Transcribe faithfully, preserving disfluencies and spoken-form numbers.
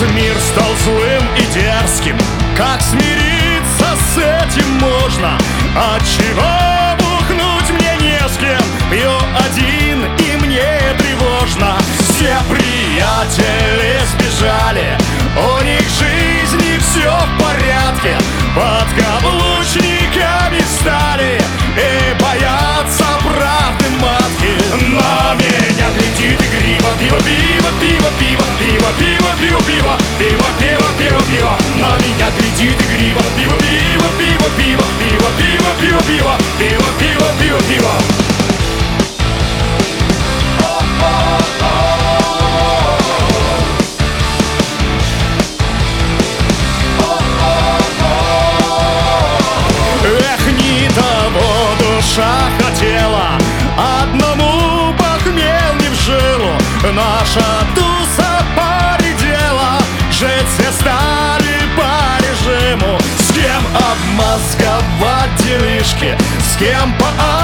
мир стал злым и дерзким. Как смириться с этим можно? Отчего бухнуть мне не с кем? Пью один, и мне тревожно. Все приятели сбежали, у них в жизни все в порядке. Подкаблучниками стали и боятся правды матки. На меня глядит игриво. Пиво, пиво, пиво, пиво, пиво, пиво, пиво, пиво, пиво, пиво, пиво, пиво. На меня глядит игриво. Пиво, пиво, пиво, пиво, пиво, пиво, пиво, пиво, пиво, пиво, пиво, пиво. Эх, не того душа хотела, одному похмел не в жилу. Наша туса поредела, жить все стали по режиму. С кем обмозговать делишки, с кем по